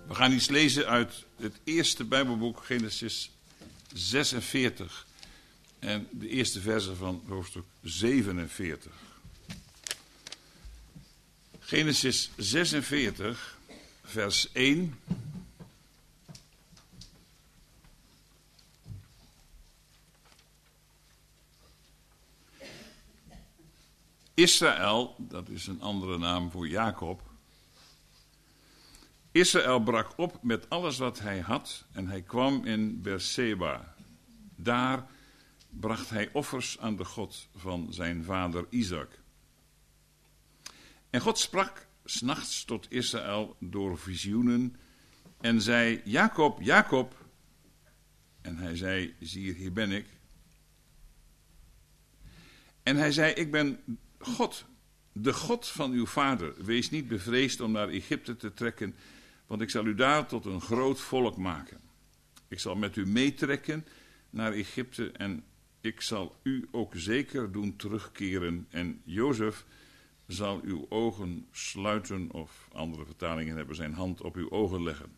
We gaan iets lezen uit het eerste Bijbelboek, Genesis 46. En de eerste verse van hoofdstuk 47. Genesis 46, vers 1. Israël, dat is een andere naam voor Jacob. Israël brak op met alles wat hij had en hij kwam in Beerseba. Daar bracht hij offers aan de God van zijn vader Isaac. En God sprak 's nachts tot Israël door visioenen en zei: Jacob, Jacob. En hij zei: zie, hier ben ik. En hij zei: ik ben God, de God van uw vader. Wees niet bevreesd om naar Egypte te trekken, want ik zal u daar tot een groot volk maken. Ik zal met u meetrekken naar Egypte en ik zal u ook zeker doen terugkeren. En Jozef zal uw ogen sluiten, of andere vertalingen hebben zijn hand op uw ogen leggen.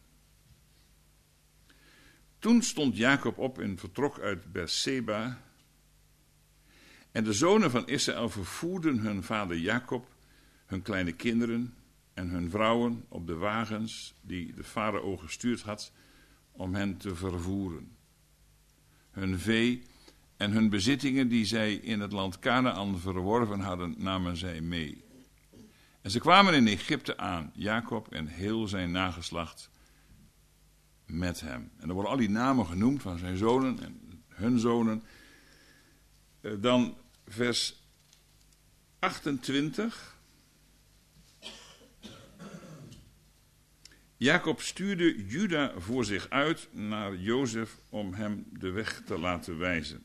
Toen stond Jacob op en vertrok uit Beerseba. En de zonen van Israël vervoerden hun vader Jacob, hun kleine kinderen en hun vrouwen op de wagens die de farao gestuurd had om hen te vervoeren. Hun vee en hun bezittingen die zij in het land Kanaän verworven hadden, namen zij mee. En ze kwamen in Egypte aan, Jacob en heel zijn nageslacht met hem. En er worden al die namen genoemd van zijn zonen en hun zonen. Dan vers 28. Jacob stuurde Juda voor zich uit naar Jozef om hem de weg te laten wijzen.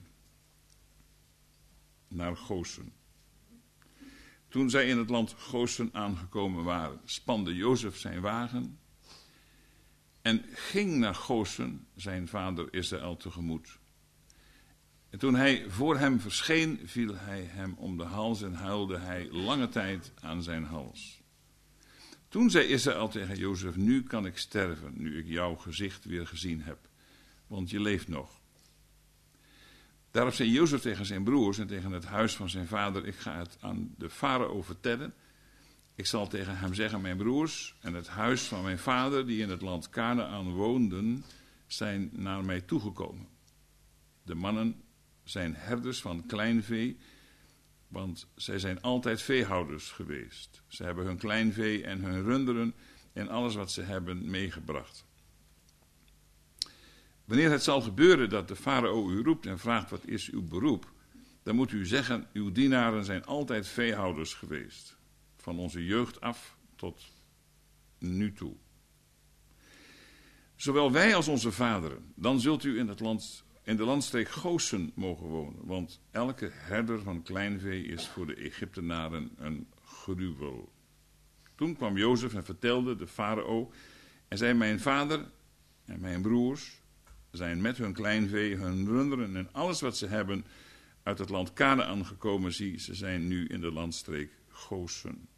Naar Gosen. Toen zij in het land Gosen aangekomen waren, spande Jozef zijn wagen en ging naar Gosen, zijn vader Israël, tegemoet. En toen hij voor hem verscheen, viel hij hem om de hals en huilde hij lange tijd aan zijn hals. Toen zei Israël tegen Jozef: nu kan ik sterven, nu ik jouw gezicht weer gezien heb, want je leeft nog. Daarop zei Jozef tegen zijn broers en tegen het huis van zijn vader: ik ga het aan de farao vertellen. Ik zal tegen hem zeggen: mijn broers en het huis van mijn vader, die in het land Kanaän woonden, zijn naar mij toegekomen. De mannen zijn herders van kleinvee, want zij zijn altijd veehouders geweest. Ze hebben hun kleinvee en hun runderen en alles wat ze hebben meegebracht. Wanneer het zal gebeuren dat de farao u roept en vraagt: wat is uw beroep? Dan moet u zeggen: uw dienaren zijn altijd veehouders geweest, van onze jeugd af tot nu toe. Zowel wij als onze vaderen, dan zult u in de landstreek Gosen mogen wonen, want elke herder van kleinvee is voor de Egyptenaren een gruwel. Toen kwam Jozef en vertelde de farao en zei: mijn vader en mijn broers zijn met hun kleinvee, hun runderen en alles wat ze hebben uit het land Kanaän gekomen. Zie, ze zijn nu in de landstreek Gosen.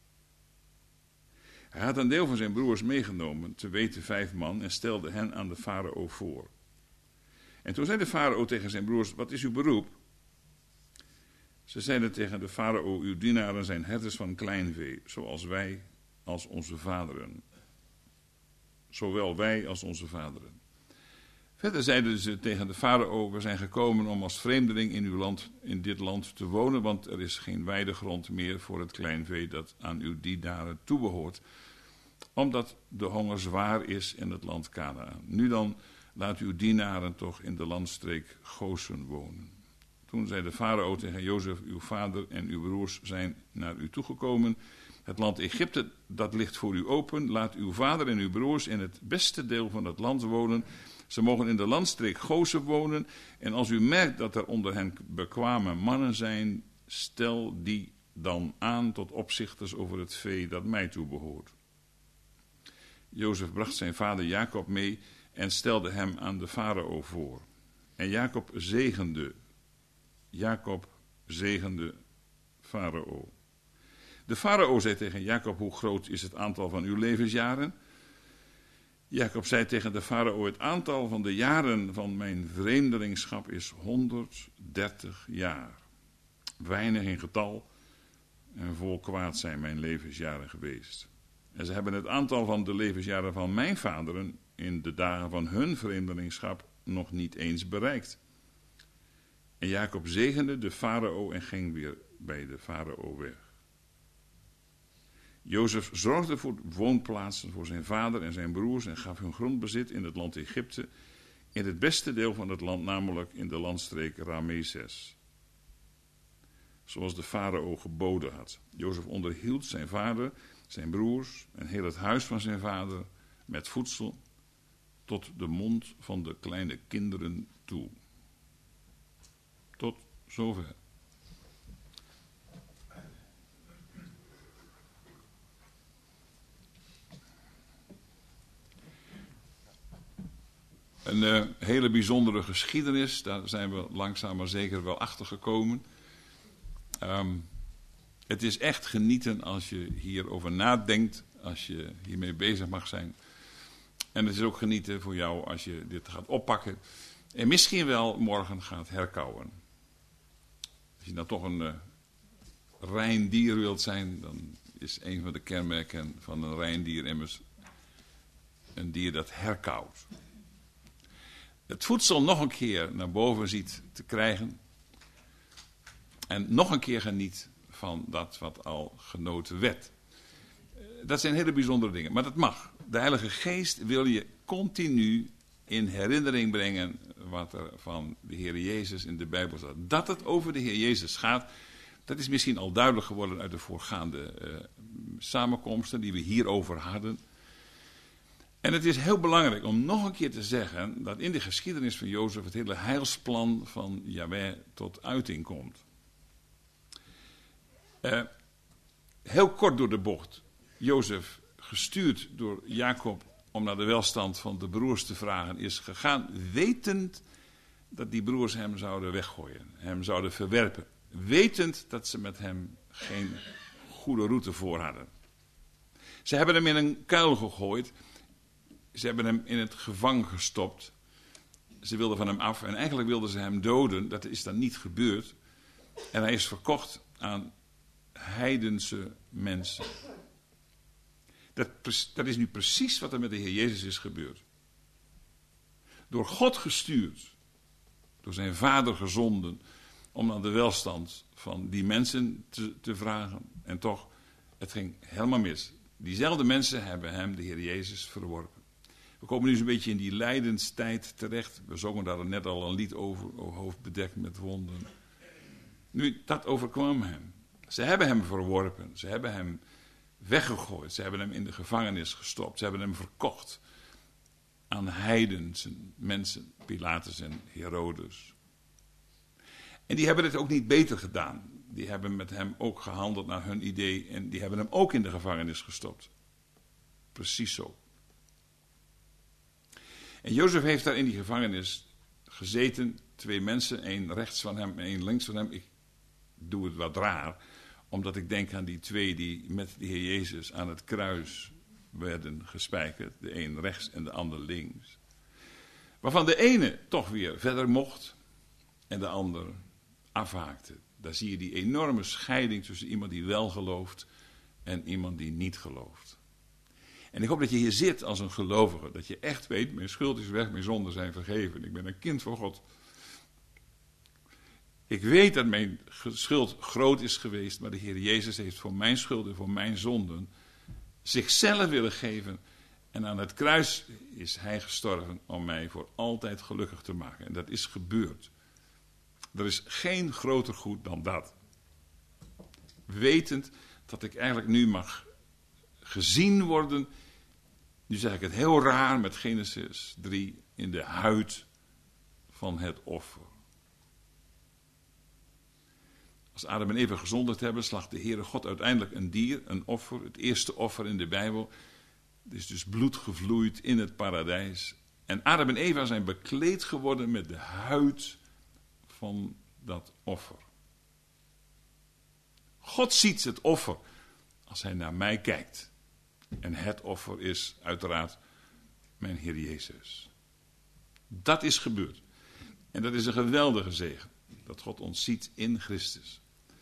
Hij had een deel van zijn broers meegenomen, te weten 5 man, en stelde hen aan de farao voor. En toen zei de farao tegen zijn broers: wat is uw beroep? Ze zeiden tegen de farao: uw dienaren zijn herders van kleinvee, zoals wij als onze vaderen. Zowel wij als onze vaderen. Verder zeiden ze tegen de farao: we zijn gekomen om als vreemdeling in dit land te wonen, want er is geen weidegrond meer voor het kleinvee dat aan uw dienaren toebehoort, omdat de honger zwaar is in het land Kanaän. Nu dan, laat uw dienaren toch in de landstreek Gosen wonen. Toen zei de farao tegen Jozef: uw vader en uw broers zijn naar u toegekomen. Het land Egypte, dat ligt voor u open. Laat uw vader en uw broers in het beste deel van het land wonen. Ze mogen in de landstreek Gosen wonen. En als u merkt dat er onder hen bekwame mannen zijn, stel die dan aan tot opzichters over het vee dat mij toebehoort. Jozef bracht zijn vader Jacob mee en stelde hem aan de farao voor. En Jacob zegende farao. De farao zei tegen Jacob: hoe groot is het aantal van uw levensjaren? Jacob zei tegen de farao: het aantal van de jaren van mijn vreemdelingschap is 130 jaar. Weinig in getal en vol kwaad zijn mijn levensjaren geweest. En ze hebben het aantal van de levensjaren van mijn vaderen in de dagen van hun vreemdelingschap nog niet eens bereikt. En Jacob zegende de farao en ging weer bij de farao weg. Jozef zorgde voor woonplaatsen voor zijn vader en zijn broers en gaf hun grondbezit in het land Egypte, in het beste deel van het land, namelijk in de landstreek Ramesses, zoals de farao geboden had. Jozef onderhield zijn vader, zijn broers en heel het huis van zijn vader met voedsel tot de mond van de kleine kinderen toe. Tot zover. Een hele bijzondere geschiedenis, daar zijn we langzaam maar zeker wel achter gekomen. Het is echt genieten als je hierover nadenkt, als je hiermee bezig mag zijn. En het is ook genieten voor jou als je dit gaat oppakken en misschien wel morgen gaat herkauwen. Als je nou toch een rein dier wilt zijn, dan is een van de kenmerken van een rein dier immers een dier dat herkauwt. Het voedsel nog een keer naar boven ziet te krijgen en nog een keer geniet van dat wat al genoten werd. Dat zijn hele bijzondere dingen, maar dat mag. De Heilige Geest wil je continu in herinnering brengen wat er van de Heer Jezus in de Bijbel staat. Dat het over de Heer Jezus gaat, dat is misschien al duidelijk geworden uit de voorgaande samenkomsten die we hierover hadden. En het is heel belangrijk om nog een keer te zeggen dat in de geschiedenis van Jozef het hele heilsplan van Jahweh tot uiting komt. Heel kort door de bocht. Jozef, gestuurd door Jacob om naar de welstand van de broers te vragen, is gegaan wetend dat die broers hem zouden weggooien, hem zouden verwerpen. Wetend dat ze met hem geen goede route voor hadden. Ze hebben hem in een kuil gegooid. Ze hebben hem in het gevang gestopt. Ze wilden van hem af en eigenlijk wilden ze hem doden. Dat is dan niet gebeurd. En hij is verkocht aan heidense mensen. Dat is nu precies wat er met de Heer Jezus is gebeurd. Door God gestuurd, door zijn Vader gezonden, om naar de welstand van die mensen te vragen. En toch, het ging helemaal mis. Diezelfde mensen hebben hem, de Heer Jezus, verworpen. We komen nu zo'n beetje in die lijdenstijd terecht. We zongen daar net al een lied over, o hoofd bedekt met wonden. Nu, dat overkwam hem. Ze hebben hem verworpen, ze hebben hem weggegooid, ze hebben hem in de gevangenis gestopt, ze hebben hem verkocht aan heidense mensen, Pilatus en Herodes. En die hebben het ook niet beter gedaan. Die hebben met hem ook gehandeld naar hun idee en die hebben hem ook in de gevangenis gestopt. Precies zo. En Jozef heeft daar in die gevangenis gezeten, 2 mensen, 1 rechts van hem en 1 links van hem. Ik doe het wat raar, omdat ik denk aan die 2 die met de Heer Jezus aan het kruis werden gespijkerd. De een rechts en de ander links. Waarvan de ene toch weer verder mocht en de ander afhaakte. Daar zie je die enorme scheiding tussen iemand die wel gelooft en iemand die niet gelooft. En ik hoop dat je hier zit als een gelovige. Dat je echt weet, mijn schuld is weg, mijn zonden zijn vergeven. Ik ben een kind van God. Ik weet dat mijn schuld groot is geweest, maar de Heer Jezus heeft voor mijn schuld en voor mijn zonden zichzelf willen geven. En aan het kruis is hij gestorven om mij voor altijd gelukkig te maken. En dat is gebeurd. Er is geen groter goed dan dat. Wetend dat ik eigenlijk nu mag gezien worden, nu zeg ik het heel raar met Genesis 3, in de huid van het offer. Als Adam en Eva gezondigd hebben, slacht de Heere God uiteindelijk een dier, een offer, het eerste offer in de Bijbel. Er is dus bloed gevloeid in het paradijs. En Adam en Eva zijn bekleed geworden met de huid van dat offer. God ziet het offer als hij naar mij kijkt. En het offer is uiteraard mijn Heer Jezus. Dat is gebeurd. En dat is een geweldige zegen. Dat God ons ziet in Christus.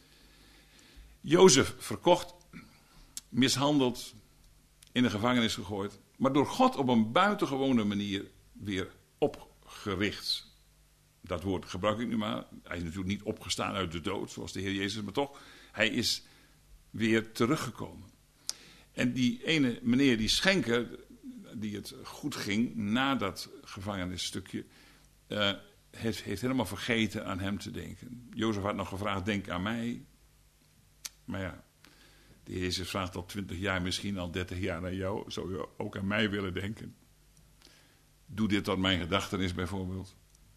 Jozef verkocht, mishandeld, in de gevangenis gegooid. Maar door God op een buitengewone manier weer opgericht. Dat woord gebruik ik nu maar. Hij is natuurlijk niet opgestaan uit de dood, zoals de Heer Jezus. Maar toch, hij is weer teruggekomen. En die ene meneer, die schenker, die het goed ging na dat gevangenisstukje, heeft helemaal vergeten aan hem te denken. Jozef had nog gevraagd, denk aan mij. Maar ja, de Heer Jezus vraagt al 20 jaar, misschien al 30 jaar aan jou. Zou je ook aan mij willen denken? Doe dit tot mijn gedachtenis bijvoorbeeld.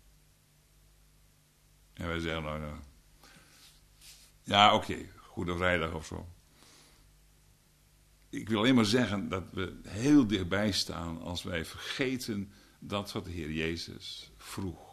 En wij zeggen nou ja, oké, Goede Vrijdag of zo. Ik wil alleen maar zeggen dat we heel dichtbij staan als wij vergeten dat wat de Heer Jezus vroeg.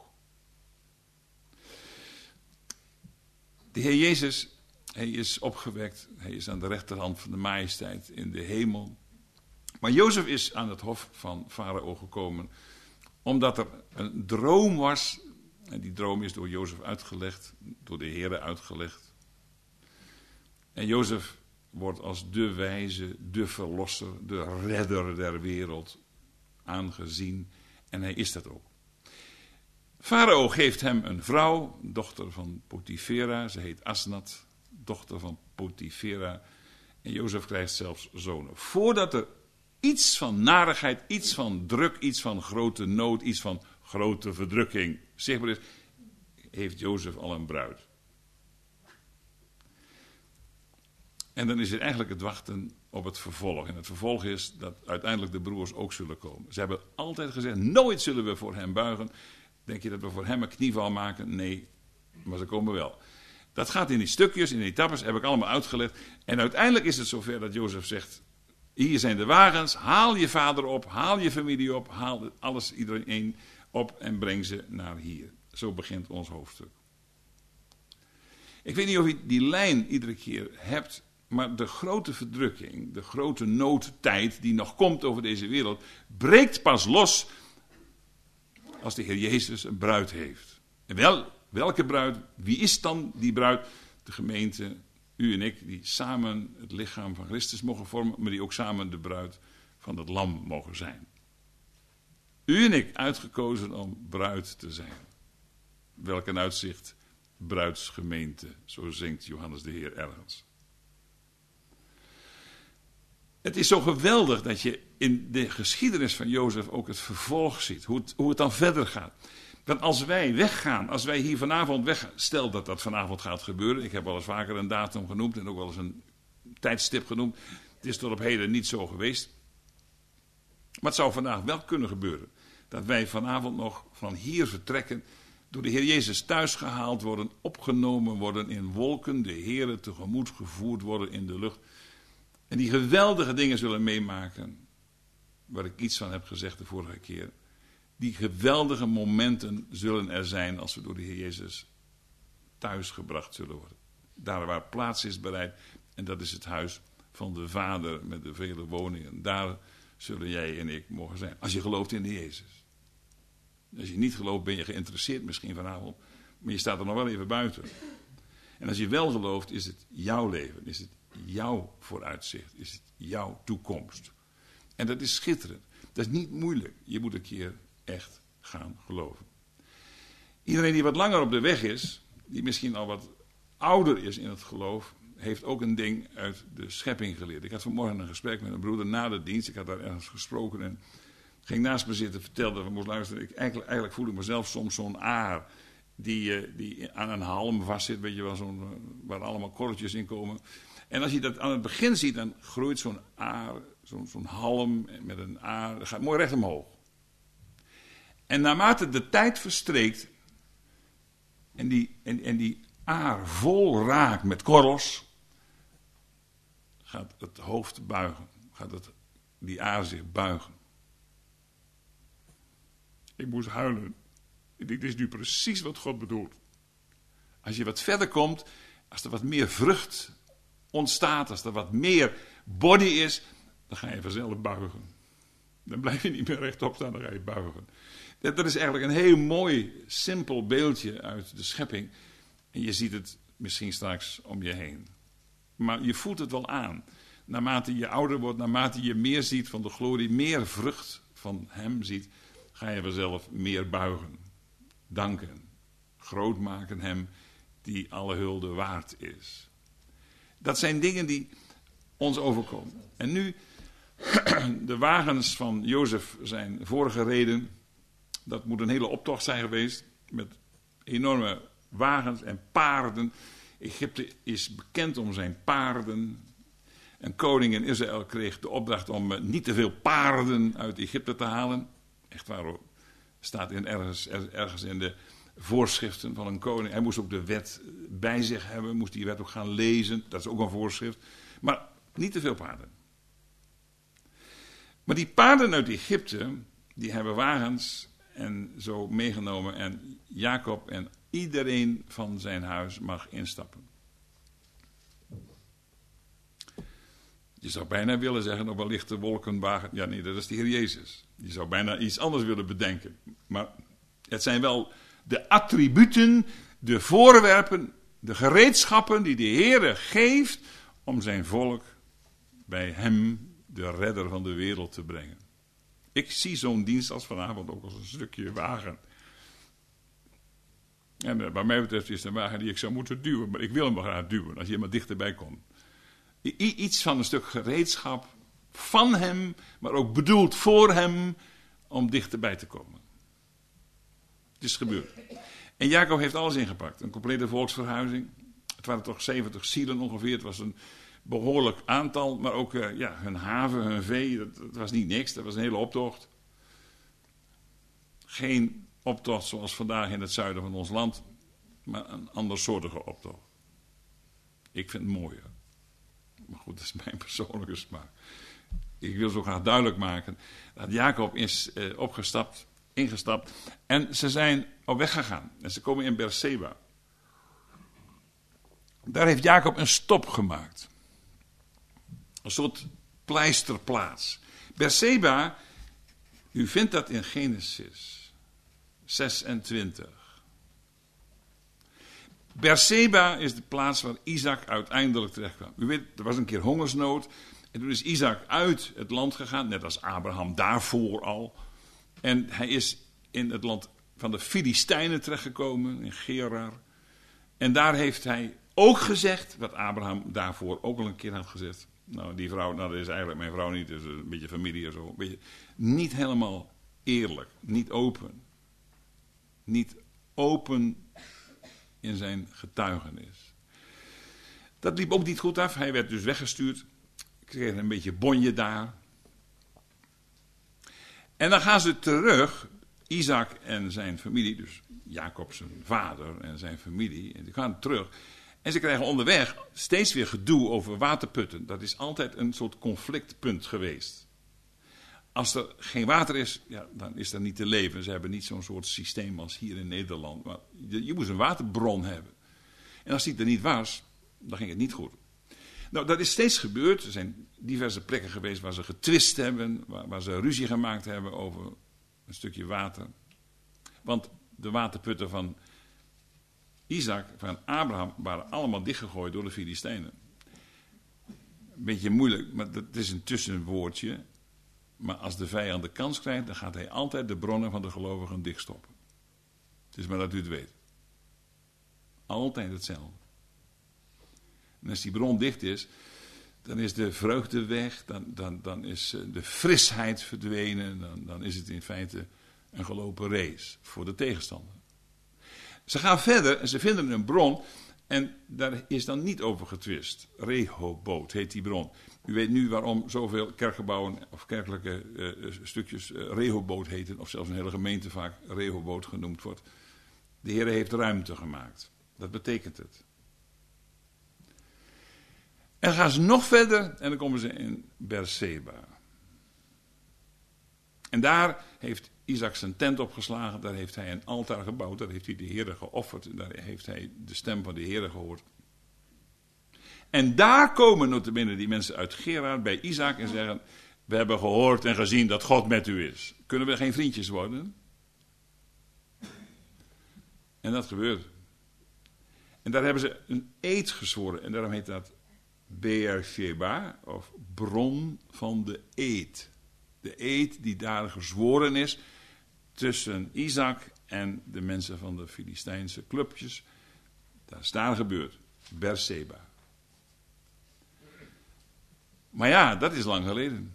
De Heer Jezus, hij is opgewekt, hij is aan de rechterhand van de majesteit in de hemel. Maar Jozef is aan het hof van Farao gekomen, omdat er een droom was. En die droom is door Jozef uitgelegd, door de Heere uitgelegd. En Jozef wordt als de wijze, de verlosser, de redder der wereld aangezien. En hij is dat ook. Farao geeft hem een vrouw, dochter van Potifera. Ze heet Asnat, dochter van Potifera. En Jozef krijgt zelfs zonen. Voordat er iets van narigheid, iets van druk, iets van grote nood, iets van grote verdrukking zichtbaar is, heeft Jozef al een bruid. En dan is het eigenlijk het wachten op het vervolg. En het vervolg is dat uiteindelijk de broers ook zullen komen. Ze hebben altijd gezegd, nooit zullen we voor hem buigen. Denk je dat we voor hem een knieval maken? Nee, maar ze komen wel. Dat gaat in die stukjes, in die etappes, heb ik allemaal uitgelegd. En uiteindelijk is het zover dat Jozef zegt, hier zijn de wagens, haal je vader op, haal je familie op, haal alles, iedereen op en breng ze naar hier. Zo begint ons hoofdstuk. Ik weet niet of je die lijn iedere keer hebt, maar de grote verdrukking, de grote noodtijd die nog komt over deze wereld, breekt pas los als de Heer Jezus een bruid heeft. En welke bruid? Wie is dan die bruid? De gemeente, u en ik, die samen het lichaam van Christus mogen vormen, maar die ook samen de bruid van het lam mogen zijn. U en ik uitgekozen om bruid te zijn. Welk een uitzicht, bruidsgemeente, zo zingt Johannes de Heer ergens. Het is zo geweldig dat je in de geschiedenis van Jozef ook het vervolg ziet, hoe het dan verder gaat. Want als wij weggaan, als wij hier vanavond weggaan, stel dat dat vanavond gaat gebeuren, ik heb wel eens vaker een datum genoemd en ook wel eens een tijdstip genoemd, het is tot op heden niet zo geweest. Maar het zou vandaag wel kunnen gebeuren, dat wij vanavond nog van hier vertrekken, door de Heer Jezus thuis gehaald worden, opgenomen worden in wolken, de Heere tegemoet gevoerd worden in de lucht. En die geweldige dingen zullen meemaken, waar ik iets van heb gezegd de vorige keer. Die geweldige momenten zullen er zijn als we door de Heer Jezus thuisgebracht zullen worden. Daar waar plaats is bereid, en dat is het huis van de Vader met de vele woningen. Daar zullen jij en ik mogen zijn, als je gelooft in de Jezus. Als je niet gelooft, ben je geïnteresseerd misschien vanavond, maar je staat er nog wel even buiten. En als je wel gelooft, is het jouw leven, is het jouw vooruitzicht, is het jouw toekomst. En dat is schitterend. Dat is niet moeilijk. Je moet een keer echt gaan geloven. Iedereen die wat langer op de weg is, die misschien al wat ouder is in het geloof, heeft ook een ding uit de schepping geleerd. Ik had vanmorgen een gesprek met een broeder na de dienst. Ik had daar ergens gesproken en ging naast me zitten, vertelde van moest luisteren. Eigenlijk voel ik mezelf soms zo'n aar die aan een halm vastzit, weet je wel, waar allemaal korreltjes in komen. En als je dat aan het begin ziet, dan groeit zo'n aar, zo'n halm met een aar, dat gaat mooi recht omhoog. En naarmate de tijd verstreekt en die aar vol raakt met korrels, gaat het hoofd buigen, gaat die aar zich buigen. Ik moest huilen. Ik denk, dit is nu precies wat God bedoelt. Als je wat verder komt, als er wat meer vrucht ontstaat, als er wat meer body is, dan ga je vanzelf buigen. Dan blijf je niet meer rechtop staan, dan ga je buigen. Dat is eigenlijk een heel mooi, simpel beeldje uit de schepping. En je ziet het misschien straks om je heen. Maar je voelt het wel aan. Naarmate je ouder wordt, naarmate je meer ziet van de glorie, meer vrucht van hem ziet, ga je vanzelf meer buigen. Danken. Groot maken hem die alle hulde waard is. Dat zijn dingen die ons overkomen. En nu, de wagens van Jozef zijn voorgereden. Dat moet een hele optocht zijn geweest. Met enorme wagens en paarden. Egypte is bekend om zijn paarden. Een koning in Israël kreeg de opdracht om niet te veel paarden uit Egypte te halen. Echt waar hoor. Staat ergens in de voorschriften van een koning. Hij moest ook de wet bij zich hebben. Moest die wet ook gaan lezen. Dat is ook een voorschrift. Maar niet te veel paarden. Maar die paarden uit Egypte, die hebben wagens en zo meegenomen. En Jacob en iedereen van zijn huis mag instappen. Je zou bijna willen zeggen, op een lichte wolkenwagen. Ja, nee, dat is de Heer Jezus. Je zou bijna iets anders willen bedenken. Maar het zijn wel de attributen, de voorwerpen, de gereedschappen die de Heer geeft om zijn volk bij hem, de redder van de wereld, te brengen. Ik zie zo'n dienst als vanavond ook als een stukje wagen. En wat mij betreft is het een wagen die ik zou moeten duwen, maar ik wil hem wel graag duwen als je maar dichterbij komt. Iets van een stuk gereedschap van hem, maar ook bedoeld voor hem om dichterbij te komen. Het is gebeurd. En Jacob heeft alles ingepakt. Een complete volksverhuizing. Het waren toch 70 zielen ongeveer. Het was een behoorlijk aantal, maar ook hun haven, hun vee. Dat was niet niks, dat was een hele optocht. Geen optocht zoals vandaag in het zuiden van ons land, maar een andersoortige optocht. Ik vind het mooier. Maar goed, dat is mijn persoonlijke smaak. Ik wil zo graag duidelijk maken dat Jacob is ingestapt. En ze zijn op weg gegaan. En ze komen in Beerseba. Daar heeft Jacob een stop gemaakt. Een soort pleisterplaats. Beerseba, u vindt dat in Genesis 26. Beerseba is de plaats waar Isaac uiteindelijk terecht kwam. U weet, er was een keer hongersnood. En toen is Isaac uit het land gegaan, net als Abraham daarvoor al. En hij is in het land van de Filistijnen terechtgekomen, in Gerar. En daar heeft hij ook gezegd, wat Abraham daarvoor ook al een keer had gezegd. Nou, die vrouw, dat is eigenlijk mijn vrouw niet, dus een beetje familie en zo. Een beetje, niet helemaal eerlijk, niet open. Niet open in zijn getuigenis. Dat liep ook niet goed af. Hij werd dus weggestuurd. Kreeg een beetje bonje daar. En dan gaan ze terug, Isaac en zijn familie, dus Jacob zijn vader en zijn familie, en die gaan terug. En ze krijgen onderweg steeds weer gedoe over waterputten. Dat is altijd een soort conflictpunt geweest. Als er geen water is, ja, dan is er niet te leven. Ze hebben niet zo'n soort systeem als hier in Nederland. Maar je moest een waterbron hebben. En als die er niet was, dan ging het niet goed. Nou, dat is steeds gebeurd. Er zijn diverse plekken geweest waar ze getwist hebben, waar ze ruzie gemaakt hebben over een stukje water. Want de waterputten van Isaac, van Abraham, waren allemaal dichtgegooid door de Filistijnen. Een beetje moeilijk, maar dat is een tussenwoordje. Maar als de vijand de kans krijgt, dan gaat hij altijd de bronnen van de gelovigen dichtstoppen. Het is maar dat u het weet. Altijd hetzelfde. En als die bron dicht is, dan is de vreugde weg, dan is de frisheid verdwenen, dan is het in feite een gelopen race voor de tegenstander. Ze gaan verder en ze vinden een bron en daar is dan niet over getwist. Rehoboth heet die bron. U weet nu waarom zoveel kerkgebouwen of kerkelijke stukjes Rehoboth heten, of zelfs een hele gemeente vaak Rehoboth genoemd wordt. De Heer heeft ruimte gemaakt. Dat betekent het. En dan gaan ze nog verder en dan komen ze in Beerseba. En daar heeft Isaac zijn tent opgeslagen, daar heeft hij een altaar gebouwd, daar heeft hij de Heere geofferd, daar heeft hij de stem van de Heere gehoord. En daar komen notabene die mensen uit Gerar bij Isaac en zeggen, we hebben gehoord en gezien dat God met u is. Kunnen we geen vriendjes worden? En dat gebeurt. En daar hebben ze een eed gezworen. En daarom heet dat Beersheba, of bron van de eed. De eed die daar gezworen is tussen Isaac en de mensen van de Filistijnse clubjes. Dat is daar gebeurd. Beersheba. Maar ja, dat is lang geleden.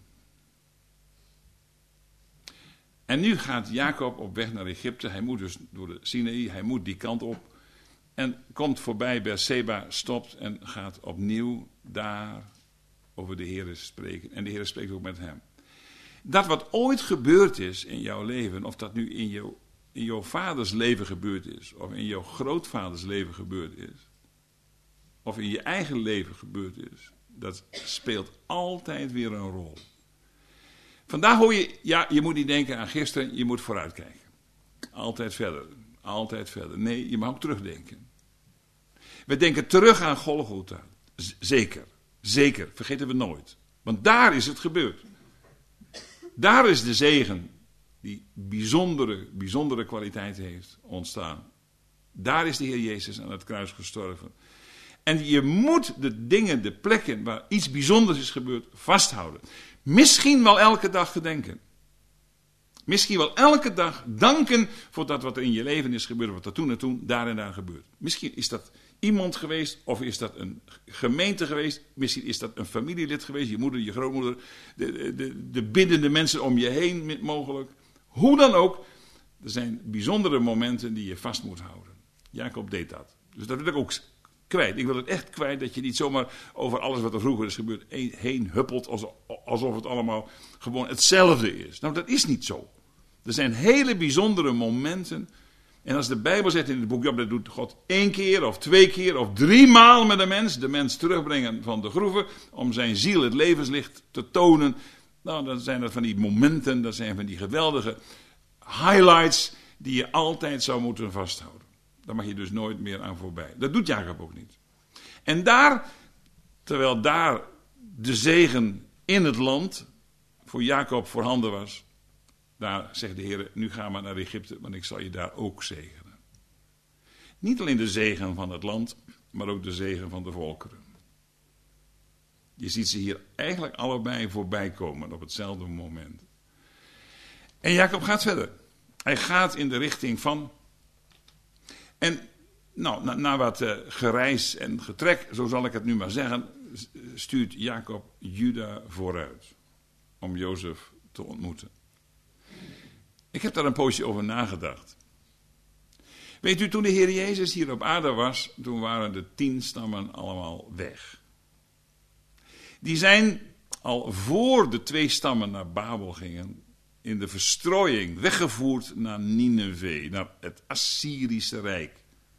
En nu gaat Jacob op weg naar Egypte. Hij moet dus door de Sinaï, hij moet die kant op. En komt voorbij Beersheba, stopt en gaat opnieuw daar over de Heer spreken. En de Heer spreekt ook met hem. Dat wat ooit gebeurd is in jouw leven, of dat nu in jouw vaders leven gebeurd is, of in jouw grootvaders leven gebeurd is, of in je eigen leven gebeurd is, dat speelt altijd weer een rol. Vandaag hoor je, ja, je moet niet denken aan gisteren, je moet vooruitkijken. Altijd verder, altijd verder. Nee, je mag ook terugdenken. We denken terug aan Golgotha. Zeker, zeker, vergeten we nooit. Want daar is het gebeurd. Daar is de zegen die bijzondere kwaliteit heeft ontstaan. Daar is de Heer Jezus aan het kruis gestorven. En je moet de dingen, de plekken waar iets bijzonders is gebeurd, vasthouden. Misschien wel elke dag gedenken. Misschien wel elke dag danken voor dat wat er in je leven is gebeurd, wat er toen en toen, daar en daar gebeurt. Misschien is dat iemand geweest, of is dat een gemeente geweest, misschien is dat een familielid geweest, je moeder, je grootmoeder, de biddende mensen om je heen mogelijk. Hoe dan ook, er zijn bijzondere momenten die je vast moet houden. Jacob deed dat. Dus dat wil ik ook kwijt. Ik wil het echt kwijt dat je niet zomaar over alles wat er vroeger is gebeurd heen huppelt alsof het allemaal gewoon hetzelfde is. Nou, dat is niet zo. Er zijn hele bijzondere momenten. En als de Bijbel zegt in het boek Job, dat doet God 1 keer of 2 keer of 3 maal met de mens terugbrengen van de groeven, om zijn ziel het levenslicht te tonen. Nou, dan zijn dat van die momenten, dat zijn van die geweldige highlights die je altijd zou moeten vasthouden. Daar mag je dus nooit meer aan voorbij. Dat doet Jacob ook niet. En daar, terwijl daar de zegen in het land voor Jacob voorhanden was, daar zegt de Heer, nu ga maar naar Egypte, want ik zal je daar ook zegenen. Niet alleen de zegen van het land, maar ook de zegen van de volkeren. Je ziet ze hier eigenlijk allebei voorbij komen op hetzelfde moment. En Jacob gaat verder. Hij gaat in de richting van. En nou, na wat gereis en getrek, zo zal ik het nu maar zeggen, stuurt Jacob Juda vooruit om Jozef te ontmoeten. Ik heb daar een poosje over nagedacht. Weet u, toen de Heer Jezus hier op aarde was, toen waren de 10 stammen allemaal weg. Die zijn al voor de 2 stammen naar Babel gingen, in de verstrooiing weggevoerd naar Nineve, naar het Assyrische Rijk.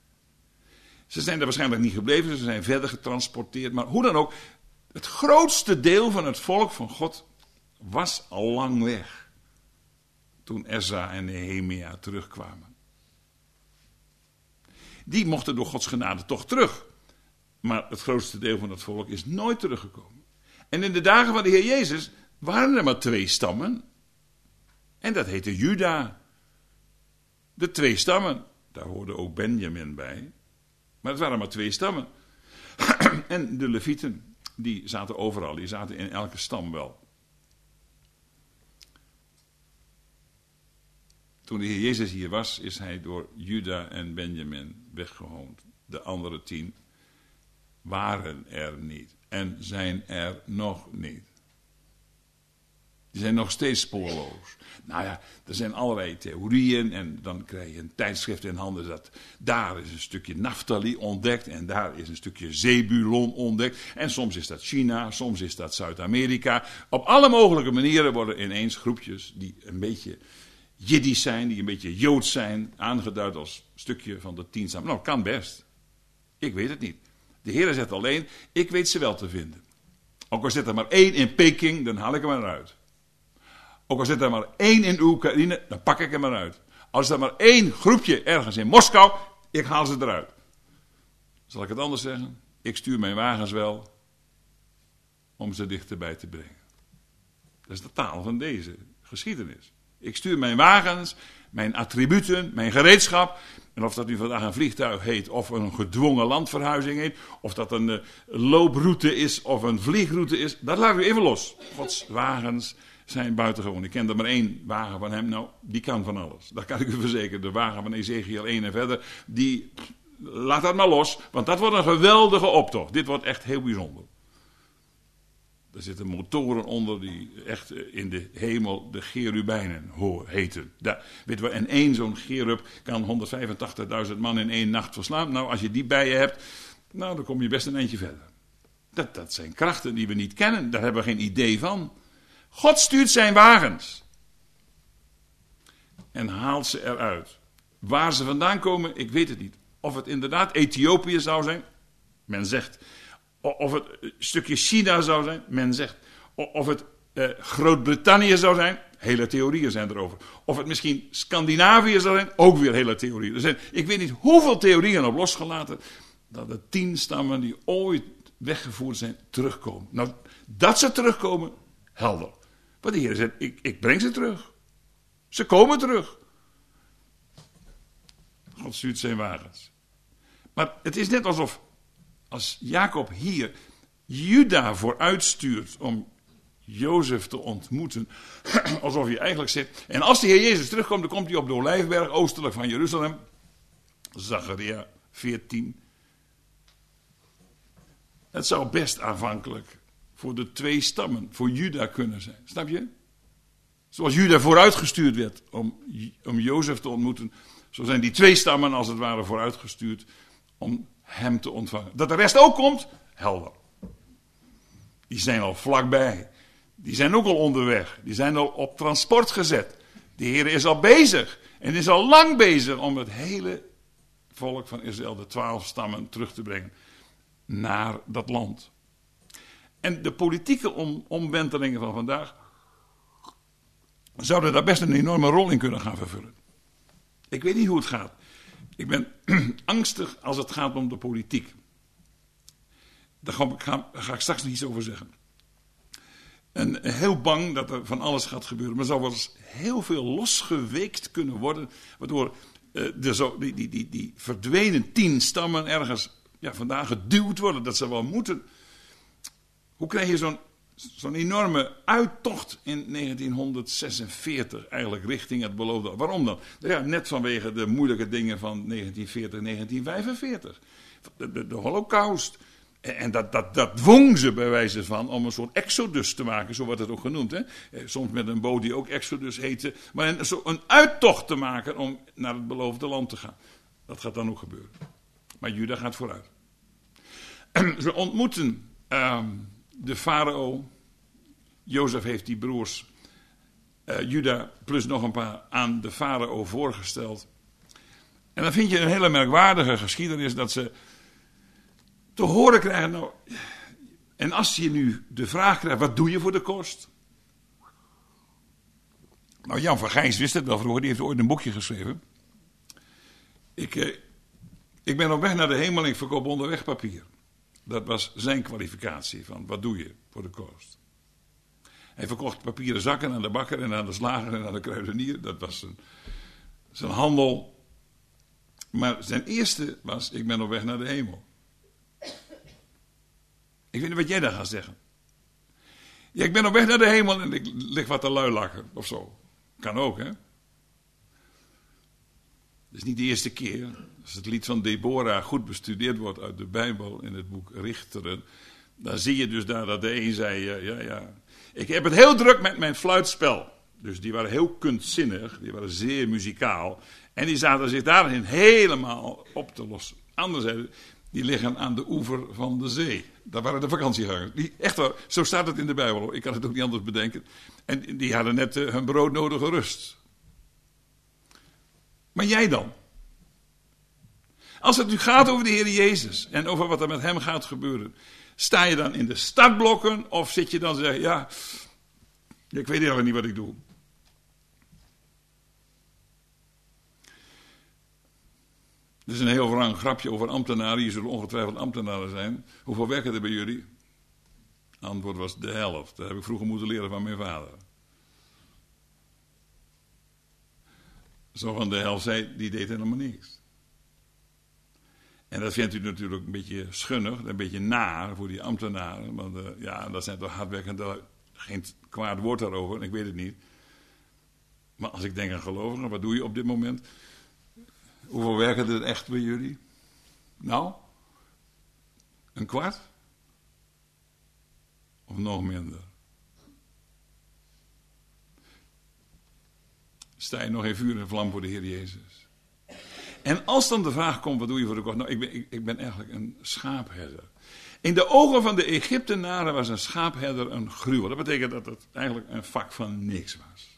Ze zijn er waarschijnlijk niet gebleven, ze zijn verder getransporteerd, maar hoe dan ook, het grootste deel van het volk van God was al lang weg. Toen Ezra en Nehemia terugkwamen. Die mochten door Gods genade toch terug. Maar het grootste deel van het volk is nooit teruggekomen. En in de dagen van de Heer Jezus waren er maar 2 stammen. En dat heette Juda. De 2 stammen. Daar hoorde ook Benjamin bij. Maar het waren maar 2 stammen. En de Levieten, die zaten overal. Die zaten in elke stam wel. Toen de Heer Jezus hier was, is hij door Juda en Benjamin weggehoond. De andere 10 waren er niet. En zijn er nog niet. Die zijn nog steeds spoorloos. Nou ja, er zijn allerlei theorieën. En dan krijg je een tijdschrift in handen dat daar is een stukje Naphtali ontdekt. En daar is een stukje Zebulon ontdekt. En soms is dat China, soms is dat Zuid-Amerika. Op alle mogelijke manieren worden ineens groepjes die een beetje Jiddisch zijn, die een beetje Joods zijn, aangeduid als stukje van de 10 stammen. Nou, kan best. Ik weet het niet. De Heer zegt alleen, ik weet ze wel te vinden. Ook al zit er maar 1 in Peking, dan haal ik hem eruit. Ook al zit er maar 1 in Oekraïne, dan pak ik hem eruit. Als er maar 1 groepje ergens in Moskou, ik haal ze eruit. Zal ik het anders zeggen? Ik stuur mijn wagens wel om ze dichterbij te brengen. Dat is de taal van deze geschiedenis. Ik stuur mijn wagens, mijn attributen, mijn gereedschap. En of dat nu vandaag een vliegtuig heet of een gedwongen landverhuizing heet. Of dat een looproute is of een vliegroute is. Dat laten we even los. Gods wagens zijn buitengewoon. Ik ken er maar één wagen van hem. Nou, die kan van alles. Dat kan ik u verzekeren. De wagen van Ezekiel 1 en verder. Laat dat maar los. Want dat wordt een geweldige optocht. Dit wordt echt heel bijzonder. Er zitten motoren onder die echt in de hemel de cherubijnen heten. En één zo'n cherub kan 185.000 man in één nacht verslaan. Nou, als je die bij je hebt, nou, dan kom je best een eindje verder. Dat zijn krachten die we niet kennen. Daar hebben we geen idee van. God stuurt zijn wagens. En haalt ze eruit. Waar ze vandaan komen, ik weet het niet. Of het inderdaad Ethiopië zou zijn. Men zegt. Of het een stukje China zou zijn, men zegt. Of het Groot-Brittannië zou zijn, hele theorieën zijn erover. Of het misschien Scandinavië zou zijn, ook weer hele theorieën. Er zijn, ik weet niet hoeveel theorieën op losgelaten, dat de 10 stammen die ooit weggevoerd zijn, terugkomen. Nou, dat ze terugkomen, helder. Want de Heer zegt, ik breng ze terug. Ze komen terug. God stuurt zijn wagens. Maar het is net alsof als Jacob hier Juda vooruitstuurt om Jozef te ontmoeten, alsof hij eigenlijk zegt, en als de Heer Jezus terugkomt, dan komt hij op de Olijfberg, oostelijk van Jeruzalem. Zacharia 14. Het zou best aanvankelijk voor de 2 stammen, voor Juda kunnen zijn. Snap je? Zoals Juda vooruitgestuurd werd om Jozef te ontmoeten, zo zijn die 2 stammen als het ware vooruitgestuurd om hem te ontvangen. Dat de rest ook komt, helder. Die zijn al vlakbij. Die zijn ook al onderweg. Die zijn al op transport gezet. De Heer is al bezig. En is al lang bezig om het hele volk van Israël, de 12 stammen, terug te brengen naar dat land. En de politieke omwentelingen van vandaag zouden daar best een enorme rol in kunnen gaan vervullen. Ik weet niet hoe het gaat. Ik ben angstig als het gaat om de politiek. Daar ga ik straks nog iets over zeggen. En heel bang dat er van alles gaat gebeuren. Maar er zou wel eens heel veel losgeweekt kunnen worden. Waardoor die verdwenen 10 stammen ergens vandaag geduwd worden. Dat ze wel moeten. Hoe krijg je zo'n enorme uittocht in 1946 eigenlijk richting het beloofde land? Waarom dan? Ja, net vanwege de moeilijke dingen van 1940, 1945. De Holocaust. En dat dwong ze bij wijze van om een soort exodus te maken, zo wordt het ook genoemd. Hè? Soms met een boot die ook exodus heette. Maar een uittocht te maken om naar het beloofde land te gaan. Dat gaat dan ook gebeuren. Maar Juda gaat vooruit. Ze ontmoeten de farao. Jozef heeft die broers Juda plus nog een paar aan de farao voorgesteld. En dan vind je een hele merkwaardige geschiedenis dat ze te horen krijgen. Nou, en als je nu de vraag krijgt, wat doe je voor de kost? Nou, Jan van Gijs wist het wel vroeger, die heeft ooit een boekje geschreven. Ik ben op weg naar de hemel en ik verkoop onderweg papier. Dat was zijn kwalificatie van wat doe je voor de kost. Hij verkocht papieren zakken aan de bakker en aan de slager en aan de kruidenier. Dat was zijn handel. Maar zijn eerste was, ik ben op weg naar de hemel. Ik weet niet wat jij daar gaat zeggen. Ja, ik ben op weg naar de hemel en ik lig wat te luilakken of zo. Kan ook, hè? Dat is niet de eerste keer. Als het lied van Deborah goed bestudeerd wordt uit de Bijbel in het boek Richteren, dan zie je dus daar dat de een zei, ja. Ik heb het heel druk met mijn fluitspel. Dus die waren heel kunstzinnig, die waren zeer muzikaal. En die zaten zich daarin helemaal op te lossen. Anderzijds, die liggen aan de oever van de zee. Dat waren de vakantiegangers. Echt waar, zo staat het in de Bijbel. Ik kan het ook niet anders bedenken. En die hadden net hun broodnodige rust. Maar jij dan? Als het nu gaat over de Heer Jezus en over wat er met hem gaat gebeuren, sta je dan in de startblokken of zit je dan te zeggen, ja, ik weet helemaal niet wat ik doe. Er is een heel wrang grapje over ambtenaren. Je zullen ongetwijfeld ambtenaren zijn. Hoeveel werken er bij jullie? Antwoord was de helft. Dat heb ik vroeger moeten leren van mijn vader. Zo van de helft zei, die deed helemaal niks. En dat vindt u natuurlijk een beetje schunnig, een beetje naar voor die ambtenaren. Want dat zijn toch hardwerkende, geen kwaad woord daarover, ik weet het niet. Maar als ik denk aan gelovigen, wat doe je op dit moment? Hoeveel werken er echt bij jullie? Nou, een kwart? Of nog minder? Sta je nog in vuur en vlam voor de Heer Jezus? En als dan de vraag komt, wat doe je voor de kost? Nou, ik ben eigenlijk een schaapherder. In de ogen van de Egyptenaren was een schaapherder een gruwel. Dat betekent dat het eigenlijk een vak van niks was.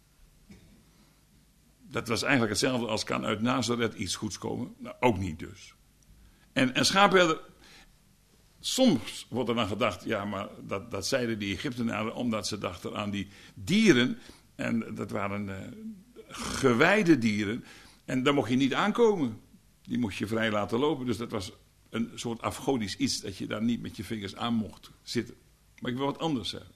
Dat was eigenlijk hetzelfde als kan uit Nazareth iets goeds komen. Nou, ook niet dus. En een schaapherder, soms wordt er dan gedacht, ja, maar dat zeiden die Egyptenaren omdat ze dachten aan die dieren. En dat waren gewijde dieren. En daar mocht je niet aankomen. Die mocht je vrij laten lopen. Dus dat was een soort afgodisch iets dat je daar niet met je vingers aan mocht zitten. Maar ik wil wat anders zeggen.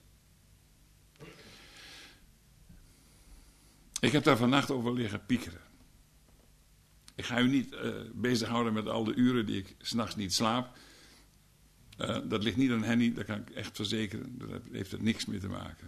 Ik heb daar vannacht over liggen piekeren. Ik ga u niet bezighouden met al de uren die ik 's nachts niet slaap. Dat ligt niet aan Henny, dat kan ik echt verzekeren. Daar heeft er niks mee te maken.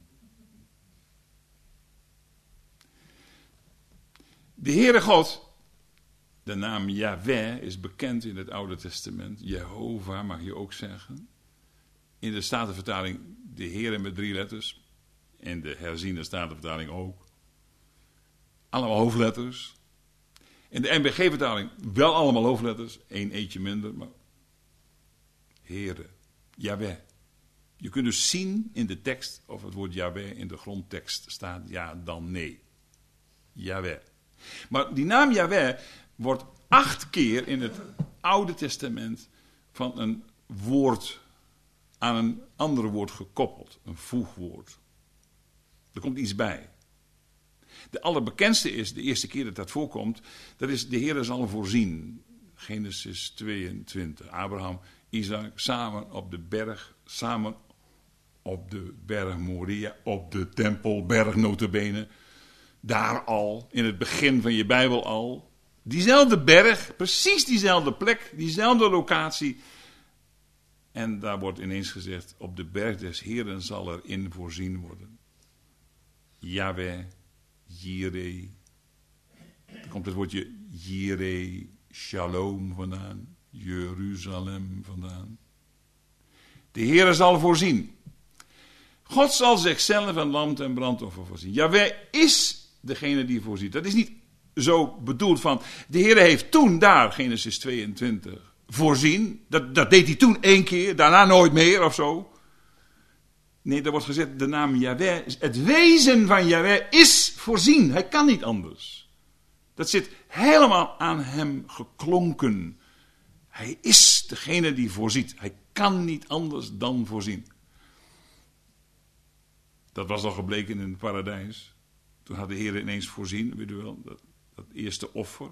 De Heere God, de naam Yahweh is bekend in het Oude Testament. Jehovah mag je ook zeggen. In de Statenvertaling de Heere met 3 letters. In de herziene Statenvertaling ook. Allemaal hoofdletters. In de NBG-vertaling wel allemaal hoofdletters. 1 eetje minder, maar Heere, Yahweh. Je kunt dus zien in de tekst of het woord Yahweh in de grondtekst staat ja dan nee. Yahweh. Maar die naam Yahweh wordt 8 keer in het Oude Testament van een woord aan een ander woord gekoppeld. Een voegwoord. Er komt iets bij. De allerbekendste is, de eerste keer dat dat voorkomt, dat is de Heere zal voorzien. Genesis 22. Abraham, Isaac, samen op de berg, samen op de berg Moria, op de tempelberg notabene. Daar al, in het begin van je Bijbel al. Diezelfde berg, precies diezelfde plek, diezelfde locatie. En daar wordt ineens gezegd, op de berg des Heeren zal er in voorzien worden. Yahweh, Jireh. Daar komt het woordje Jireh, Shalom vandaan. Jeruzalem vandaan. De Heere zal voorzien. God zal zichzelf een lam en brandoffer voorzien. Yahweh is degene die voorziet. Dat is niet zo bedoeld van, de Heere heeft toen daar, Genesis 22, voorzien. Dat deed hij toen 1 keer, daarna nooit meer of zo. Nee, er wordt gezegd, de naam Yahweh, het wezen van Yahweh is voorzien. Hij kan niet anders. Dat zit helemaal aan hem geklonken. Hij is degene die voorziet. Hij kan niet anders dan voorzien. Dat was al gebleken in het paradijs. Toen had de Heer ineens voorzien, weet u wel, dat eerste offer.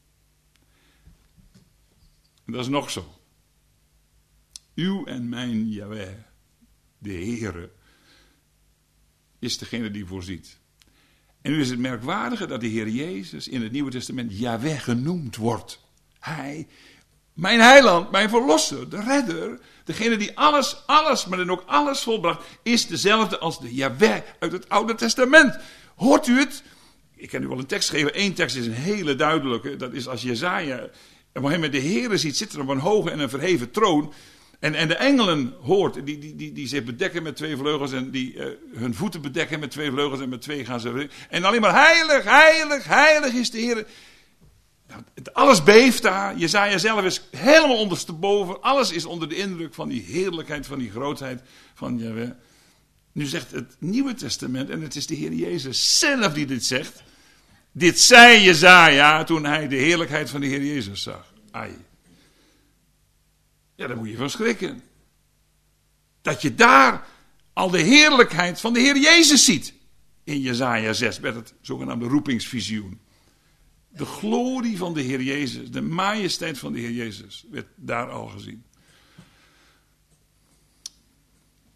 En dat is nog zo. Uw en mijn Yahweh, de Heere, is degene die voorziet. En nu is het merkwaardige dat de Heer Jezus in het Nieuwe Testament Yahweh genoemd wordt. Hij, mijn heiland, mijn verlosser, de redder, degene die alles, maar dan ook alles volbracht, is dezelfde als de Yahweh uit het Oude Testament. Hoort u het? Ik kan u wel een tekst geven. 1 tekst is een hele duidelijke. Dat is als Jesaja op een gegeven moment de Heere ziet zitten op een hoge en een verheven troon. En de engelen hoort, die zich bedekken met 2 vleugels en die hun voeten bedekken met 2 vleugels en met 2 gaan ze. En alleen maar heilig, heilig, heilig is de Heer. Nou, alles beeft daar. Jesaja zelf is helemaal ondersteboven. Alles is onder de indruk van die heerlijkheid, van die grootheid van Yahweh. Nu zegt het Nieuwe Testament, en het is de Heer Jezus zelf die dit zegt. Dit zei Jesaja toen hij de heerlijkheid van de Heer Jezus zag. Ai. Ja, daar moet je van schrikken. Dat je daar al de heerlijkheid van de Heer Jezus ziet. In Jesaja 6 met het zogenaamde roepingsvisioen. De glorie van de Heer Jezus, de majesteit van de Heer Jezus werd daar al gezien.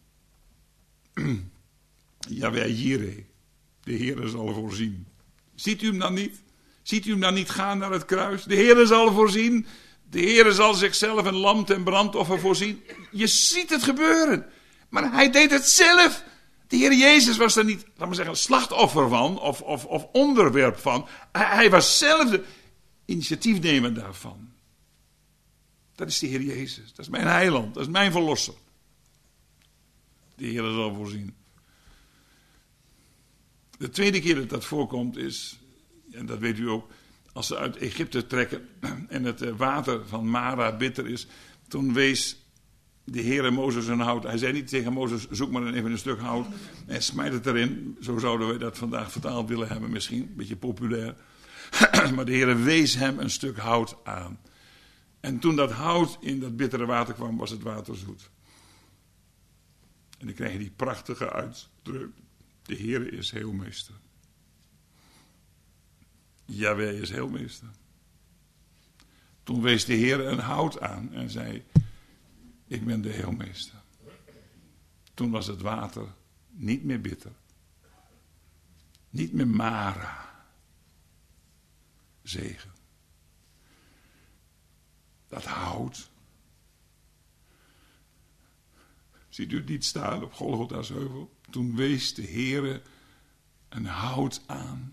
Yahweh Jireh, de Heere zal voorzien. Ziet u hem dan niet? Ziet u hem dan niet gaan naar het kruis? De Heere zal voorzien. De Heere zal zichzelf een lam ten brandoffer voorzien. Je ziet het gebeuren. Maar hij deed het zelf. De Heer Jezus was er niet, laat maar zeggen, slachtoffer van of onderwerp van. Hij was zelf de initiatiefnemer daarvan. Dat is de Heer Jezus. Dat is mijn heiland. Dat is mijn verlosser. De Heer zal voorzien. De tweede keer dat dat voorkomt is, en dat weet u ook, als ze uit Egypte trekken en het water van Mara bitter is. Toen wees de Heere Mozes een hout. Hij zei niet tegen Mozes, zoek maar even een stuk hout en smijt het erin. Zo zouden we dat vandaag vertaald willen hebben misschien, een beetje populair. Maar de Heere wees hem een stuk hout aan. En toen dat hout in dat bittere water kwam, was het water zoet. En dan krijg je die prachtige uitdruk. De Heere is heelmeester. Yahweh is heelmeester. Toen wees de Heere een hout aan en zei, ik ben de heelmeester. Toen was het water niet meer bitter. Niet meer Mara. Zegen. Dat hout. Ziet u het niet staan op Golgotha's heuvel? Toen wees de Heere een hout aan.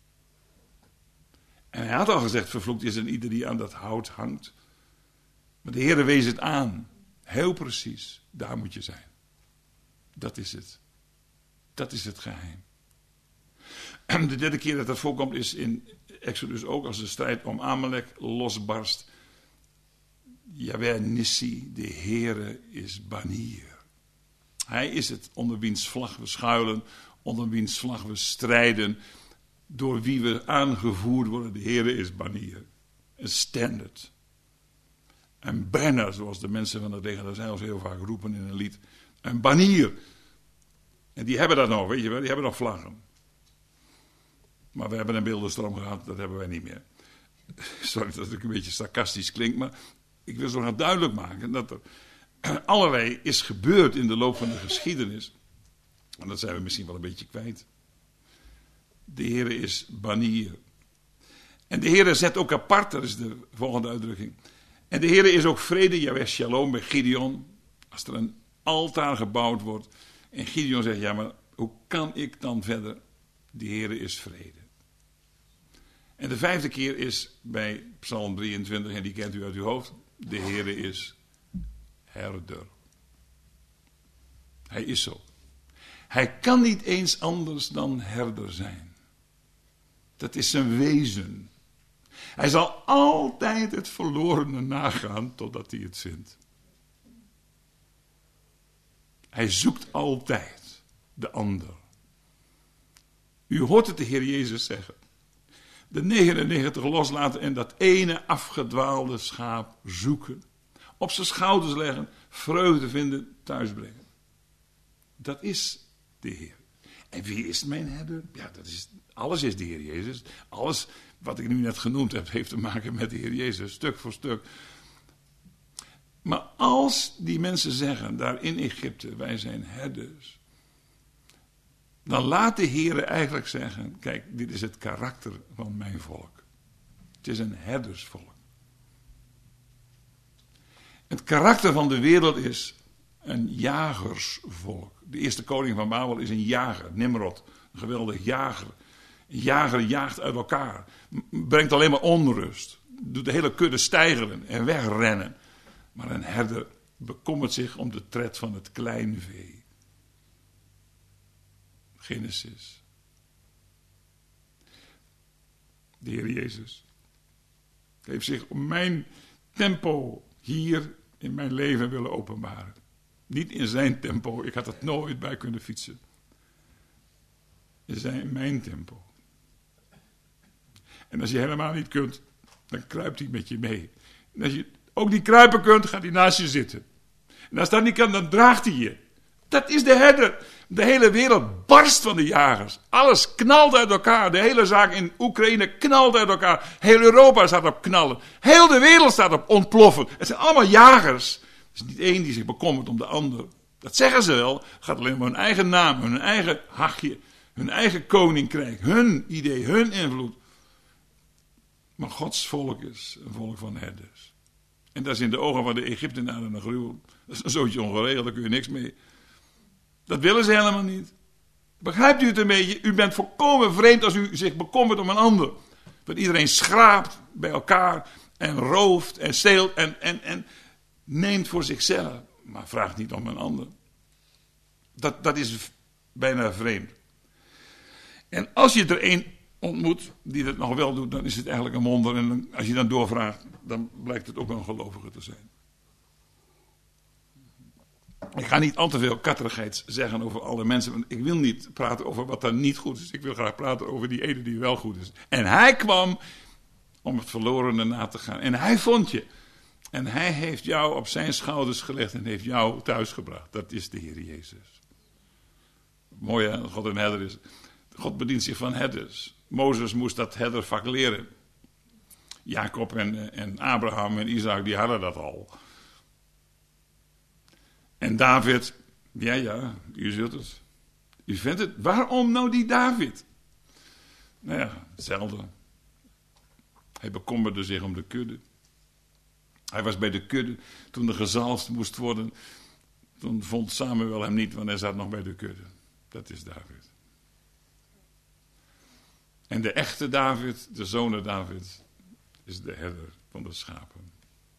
En hij had al gezegd, vervloekt is een ieder die aan dat hout hangt. Maar de Heere wees het aan. Heel precies, daar moet je zijn. Dat is het. Dat is het geheim. De derde keer dat dat voorkomt is in Exodus ook, als de strijd om Amalek losbarst. Yahweh Nissi, de Heere is banier. Hij is het onder wiens vlag we schuilen, onder wiens vlag we strijden, door wie we aangevoerd worden. De Heere is banier. Een standard. Een banner, zoals de mensen van het leger des Heils heel vaak roepen in een lied. Een banier. En die hebben dat nog, weet je wel, die hebben nog vlaggen. Maar we hebben een beeldenstroom gehad, dat hebben wij niet meer. Sorry dat ik een beetje sarcastisch klink, maar ik wil zo graag duidelijk maken dat er allerlei is gebeurd in de loop van de geschiedenis. En dat zijn we misschien wel een beetje kwijt. De Heere is banier. En de Heere zet ook apart, dat is de volgende uitdrukking. En de Heere is ook vrede, Yahweh Shalom bij Gideon. Als er een altaar gebouwd wordt en Gideon zegt, ja maar hoe kan ik dan verder? De Heere is vrede. En de vijfde keer is bij Psalm 23, en die kent u uit uw hoofd. De Heere is herder. Hij is zo. Hij kan niet eens anders dan herder zijn. Dat is zijn wezen. Hij zal altijd het verlorene nagaan totdat hij het vindt. Hij zoekt altijd de ander. U hoort het de Heer Jezus zeggen. De 99 loslaten en dat ene afgedwaalde schaap zoeken. Op zijn schouders leggen, vreugde vinden, thuisbrengen. Dat is de Heer. En wie is mijn herder? Ja, alles is de Heer Jezus. Alles wat ik nu net genoemd heb, heeft te maken met de Heer Jezus, stuk voor stuk. Maar als die mensen zeggen, daar in Egypte, wij zijn herders, dan laat de Heer eigenlijk zeggen, kijk, dit is het karakter van mijn volk. Het is een herdersvolk. Het karakter van de wereld is een jagersvolk. De eerste koning van Babel is een jager, Nimrod, een geweldig jager. Een jager jaagt uit elkaar, brengt alleen maar onrust, doet de hele kudde steigeren en wegrennen. Maar een herder bekommert zich om de tred van het kleinvee. Genesis. De Heer Jezus heeft zich op mijn tempo hier in mijn leven willen openbaren. Niet in zijn tempo, ik had het nooit bij kunnen fietsen. In mijn tempo. En als je helemaal niet kunt, dan kruipt hij met je mee. En als je ook niet kruipen kunt, gaat hij naast je zitten. En als dat niet kan, dan draagt hij je. Dat is de herder. De hele wereld barst van de jagers. Alles knalt uit elkaar. De hele zaak in Oekraïne knalt uit elkaar. Heel Europa staat op knallen. Heel de wereld staat op ontploffen. Het zijn allemaal jagers. Er is niet één die zich bekommert om de ander. Dat zeggen ze wel. Het gaat alleen om hun eigen naam, hun eigen hachje, hun eigen koninkrijk, hun idee, hun invloed. Maar Gods volk is een volk van herders. En dat is in de ogen van de Egyptenaren een gruwel. Dat is een zootje ongeregeld, daar kun je niks mee. Dat willen ze helemaal niet. Begrijpt u het een beetje? U bent volkomen vreemd als u zich bekommert om een ander. Want iedereen schraapt bij elkaar en rooft en steelt en neemt voor zichzelf. Maar vraagt niet om een ander. Dat is bijna vreemd. En als je er een ontmoet die dat nog wel doet, dan is het eigenlijk een wonder. En als je dan doorvraagt, dan blijkt het ook wel een gelovige te zijn. Ik ga niet al te veel katterigheids zeggen over alle mensen. Want ik wil niet praten over wat dan niet goed is. Ik wil graag praten over die ene die wel goed is. En hij kwam om het verlorene na te gaan. En hij vond je. En hij heeft jou op zijn schouders gelegd en heeft jou thuisgebracht. Dat is de Heer Jezus. Mooi hè, dat God een herder is. God bedient zich van herders. Mozes moest dat herdervak leren. Jacob en Abraham en Isaac, die hadden dat al. En David, ja, u zult het. U vindt het. Waarom nou die David? Nou ja, hetzelfde. Hij bekommerde zich om de kudde. Hij was bij de kudde toen er gezalfd moest worden. Toen vond Samuel hem niet, want hij zat nog bij de kudde. Dat is David. En de echte David, de zoon David, is de herder van de schapen.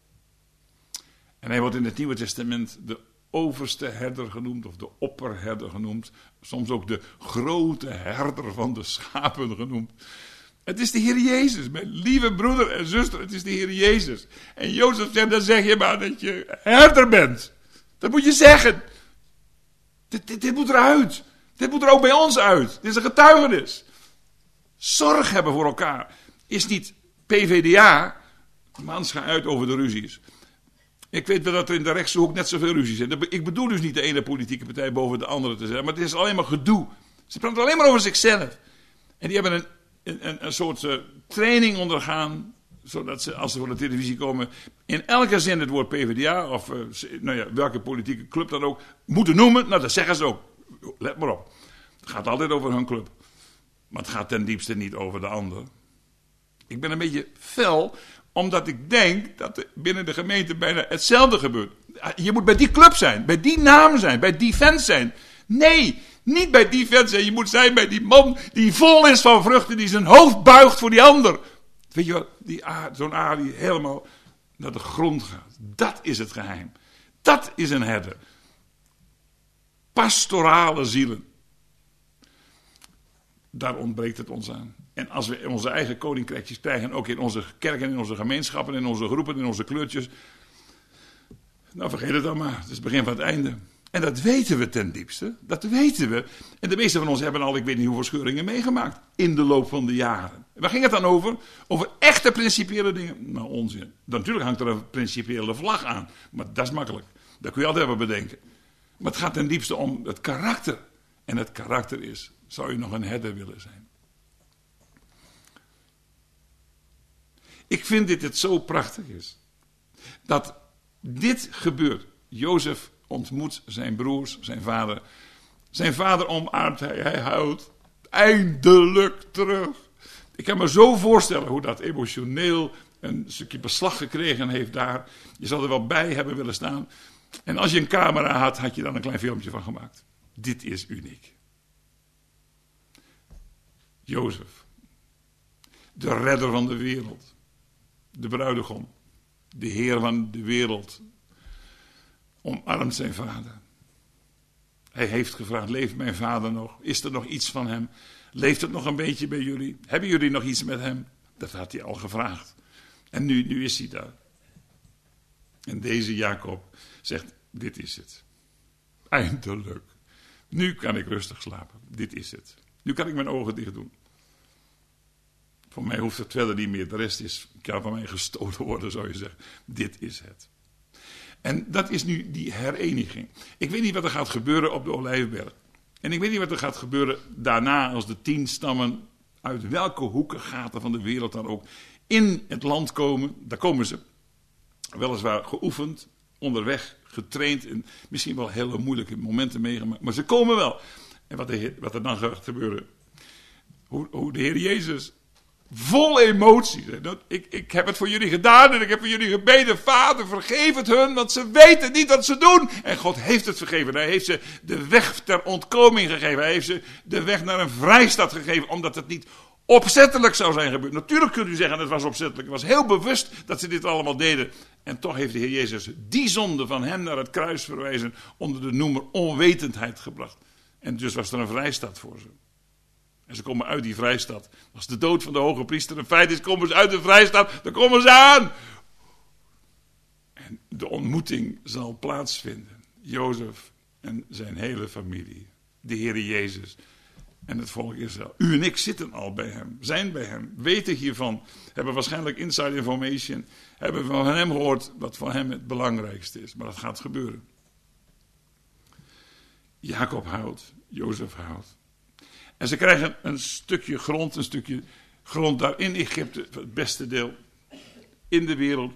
En hij wordt in het Nieuwe Testament de overste herder genoemd, of de opperherder genoemd. Soms ook de grote herder van de schapen genoemd. Het is de Heer Jezus, mijn lieve broeder en zuster, het is de Heer Jezus. En Jozef zegt, dan zeg je maar dat je herder bent. Dat moet je zeggen. Dit moet eruit. Dit moet er ook bij ons uit. Dit is een getuigenis. Zorg hebben voor elkaar is niet PvdA, maar ga uit over de ruzies. Ik weet wel dat er in de rechtse hoek net zoveel ruzies zijn. Ik bedoel dus niet de ene politieke partij boven de andere te zetten, maar het is alleen maar gedoe. Ze praten alleen maar over zichzelf. En die hebben een soort training ondergaan, zodat ze, als ze voor de televisie komen, in elke zin het woord PvdA, of welke politieke club dan ook, moeten noemen. Nou, dat zeggen ze ook. Let maar op. Het gaat altijd over hun club. Maar het gaat ten diepste niet over de ander. Ik ben een beetje fel, omdat ik denk dat er binnen de gemeente bijna hetzelfde gebeurt. Je moet bij die club zijn, bij die naam zijn, bij die vent zijn. Nee, niet bij die vent zijn. Je moet zijn bij die man die vol is van vruchten, die zijn hoofd buigt voor die ander. Weet je wat, zo'n A die helemaal naar de grond gaat. Dat is het geheim. Dat is een herder. Pastorale zielen. Daar ontbreekt het ons aan. En als we onze eigen koninkrijkjes krijgen, ook in onze kerken, in onze gemeenschappen, in onze groepen, in onze kleurtjes. Nou, vergeet het dan maar. Het is het begin van het einde. En dat weten we ten diepste. Dat weten we. En de meeste van ons hebben al, ik weet niet hoeveel scheuringen meegemaakt. In de loop van de jaren. Waar ging het dan over? Over echte principiële dingen? Nou, onzin. Natuurlijk hangt er een principiële vlag aan. Maar dat is makkelijk. Dat kun je altijd wel bedenken. Maar het gaat ten diepste om het karakter. En het karakter is, zou je nog een herder willen zijn? Ik vind dit het zo prachtig is. Dat dit gebeurt. Jozef ontmoet zijn broers, zijn vader. Zijn vader omarmt hij huilt eindelijk terug. Ik kan me zo voorstellen hoe dat emotioneel een stukje beslag gekregen heeft daar. Je zal er wel bij hebben willen staan. En als je een camera had, had je dan een klein filmpje van gemaakt. Dit is uniek. Jozef, de redder van de wereld, de bruidegom, de Heer van de wereld, omarmt zijn vader. Hij heeft gevraagd, leeft mijn vader nog? Is er nog iets van hem? Leeft het nog een beetje bij jullie? Hebben jullie nog iets met hem? Dat had hij al gevraagd. En nu is hij daar. En deze Jacob zegt, dit is het. Eindelijk. Nu kan ik rustig slapen. Dit is het. Nu kan ik mijn ogen dicht doen. Voor mij hoeft het verder niet meer. De rest kan van mij gestolen worden, zou je zeggen. Dit is het. En dat is nu die hereniging. Ik weet niet wat er gaat gebeuren op de Olijfberg. En ik weet niet wat er gaat gebeuren daarna als de 10 stammen uit welke hoeken, gaten van de wereld dan ook in het land komen. Daar komen ze. Weliswaar geoefend, onderweg getraind en misschien wel hele moeilijke momenten meegemaakt. Maar ze komen wel. En wat er dan gaat gebeuren. Hoe de Heer Jezus vol emotie. Ik heb het voor jullie gedaan en ik heb voor jullie gebeden. Vader, vergeef het hun, want ze weten niet wat ze doen. En God heeft het vergeven. Hij heeft ze de weg ter ontkoming gegeven. Hij heeft ze de weg naar een vrijstad gegeven, omdat het niet opzettelijk zou zijn gebeurd. Natuurlijk kunt u zeggen, het was opzettelijk. Het was heel bewust dat ze dit allemaal deden. En toch heeft de Heer Jezus die zonde van hem naar het kruis verwijzen onder de noemer onwetendheid gebracht. En dus was er een vrijstad voor ze. En ze komen uit die vrijstad. Als de dood van de hoge priester een feit is, komen ze uit de vrijstad. Dan komen ze aan. En de ontmoeting zal plaatsvinden. Jozef en zijn hele familie. De Heer Jezus en het volk Israël. U en ik zitten al bij hem. Zijn bij hem. Weten hiervan. Hebben waarschijnlijk inside information. Hebben van hem gehoord wat voor hem het belangrijkste is. Maar dat gaat gebeuren. Jacob houdt. Jozef houdt. En ze krijgen een stukje grond daar in Egypte, het beste deel in de wereld.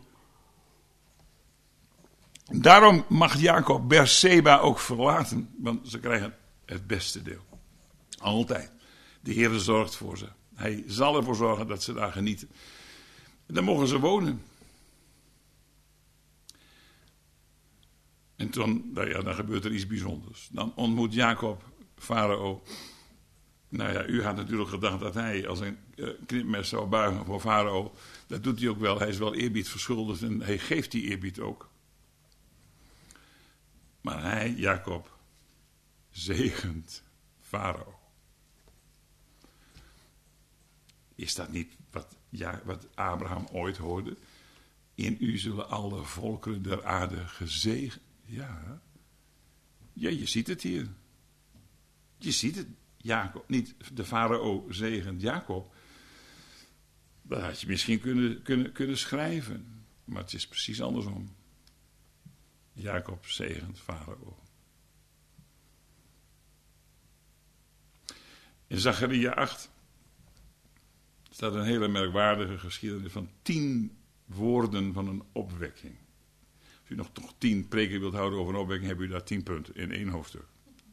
Daarom mag Jacob Beerseba ook verlaten, want ze krijgen het beste deel. Altijd. De Heer zorgt voor ze. Hij zal ervoor zorgen dat ze daar genieten. En dan mogen ze wonen. En dan gebeurt er iets bijzonders. Dan ontmoet Jacob Farao. Nou ja, u had natuurlijk gedacht dat hij als een knipmes zou buigen voor Farao. Dat doet hij ook wel. Hij is wel eerbied verschuldigd en hij geeft die eerbied ook. Maar hij, Jacob, zegent Farao. Is dat niet wat Abraham ooit hoorde? In u zullen alle volkeren der aarde gezegend. Ja, je ziet het hier. Je ziet het. Jacob, niet de farao zegent Jacob. Dat had je misschien kunnen schrijven. Maar het is precies andersom. Jacob zegent farao. In Zacharia 8 staat een hele merkwaardige geschiedenis van 10 woorden van een opwekking. Als u nog 10 preken wilt houden over een opwekking, hebben u daar 10 punten in 1 hoofdstuk.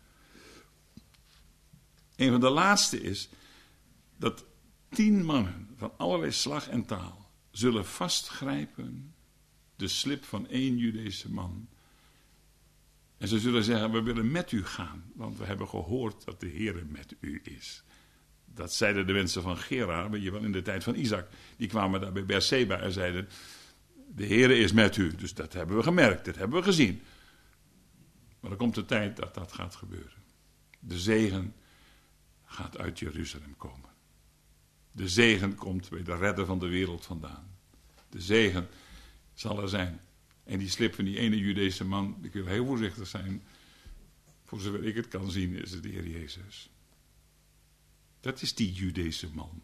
Een van de laatste is dat 10 mannen van allerlei slag en taal zullen vastgrijpen de slip van 1 Judese man. En ze zullen zeggen, we willen met u gaan, want we hebben gehoord dat de Heere met u is. Dat zeiden de mensen van Gerar, weet je wel, in de tijd van Isaac. Die kwamen daar bij Beerseba en zeiden, de Heere is met u. Dus dat hebben we gemerkt, dat hebben we gezien. Maar er komt de tijd dat dat gaat gebeuren. De zegen gaat uit Jeruzalem komen. De zegen komt bij de redder van de wereld vandaan. De zegen zal er zijn. En die slip van die ene Judese man, ik wil heel voorzichtig zijn. Voor zover ik het kan zien, is het de Heer Jezus. Dat is die Judese man.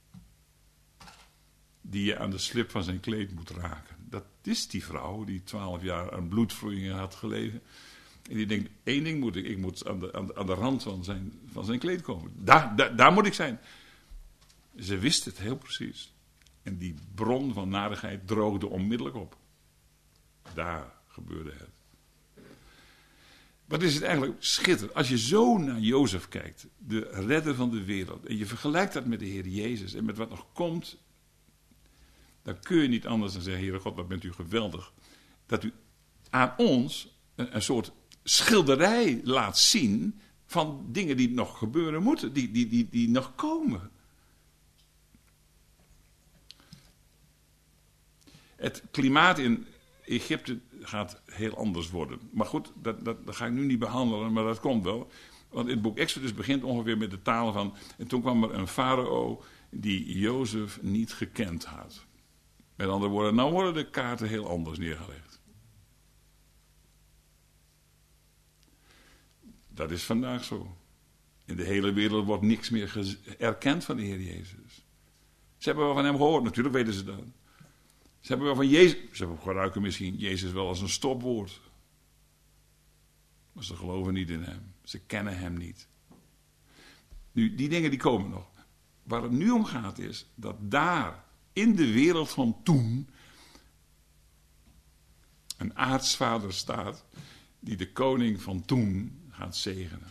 Die je aan de slip van zijn kleed moet raken. Dat is die vrouw die 12 jaar aan bloedvloeien had geleden. En die denkt, 1 ding moet ik moet aan de rand van zijn kleed komen. Daar moet ik zijn. Ze wist het heel precies. En die bron van narigheid droogde onmiddellijk op. Daar gebeurde het. Wat is het eigenlijk schitterend. Als je zo naar Jozef kijkt, de redder van de wereld, en je vergelijkt dat met de Heer Jezus en met wat nog komt, dan kun je niet anders dan zeggen, Heere God, wat bent u geweldig. Dat u aan ons een soort schilderij laat zien van dingen die nog gebeuren moeten, die nog komen. Het klimaat in Egypte gaat heel anders worden. Maar goed, dat ga ik nu niet behandelen, maar dat komt wel. Want het boek Exodus begint ongeveer met de taal van, en toen kwam er een farao die Jozef niet gekend had. Met andere woorden, nou worden de kaarten heel anders neergelegd. Dat is vandaag zo. In de hele wereld wordt niks meer erkend van de Heer Jezus. Ze hebben wel van hem gehoord, natuurlijk weten ze dat. Ze hebben wel van Jezus, ze gebruiken misschien Jezus wel als een stopwoord. Maar ze geloven niet in hem. Ze kennen hem niet. Nu, die dingen die komen nog. Waar het nu om gaat is dat daar, in de wereld van toen, een aartsvader staat die de koning van toen gaat zegenen.